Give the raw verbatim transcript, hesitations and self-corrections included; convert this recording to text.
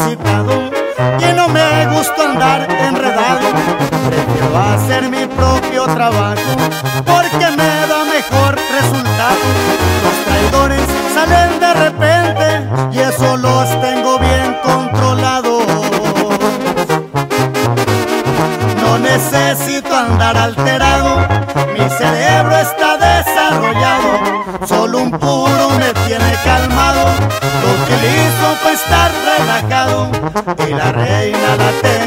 excitado y no me gusta andar enredado. Prefiero hacer mi propio trabajo porque me da mejor resultado. Los traidores salen de repente y eso los tengo bien controlados. No necesito andar alterado, mi cerebro está desarrollado. Solo un puro me tiene calmado, lo utilizo para estar relajado y la reina la tengo